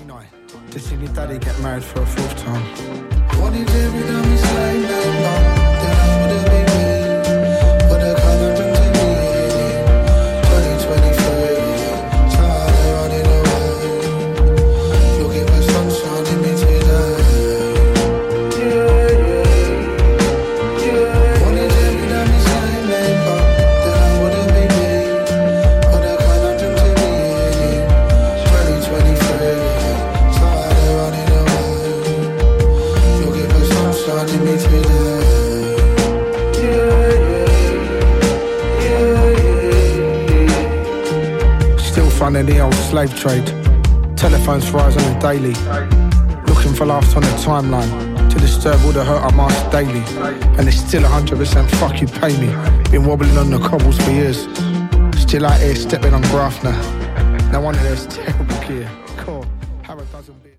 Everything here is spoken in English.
night to see your daddy get married for a fourth time. What if every time we slide like that, then I would've been me? But I can't bring to me 2023, tired of running away. You'll give us sunshine in me today. What if every time we slide like that, then I would've been me? But I can't bring to me 2023, tired of running away. You'll give us sunshine in me today. Still funding the old slave trade. Telephones rise on the daily. Looking for laughs on the timeline to disturb all the hurt I mask daily. And it's still 100% fuck you pay me. Been wobbling on the cobbles for years. Still out here stepping on graft now. No wonder there's terrible gear. Cool. Have a dozen beers.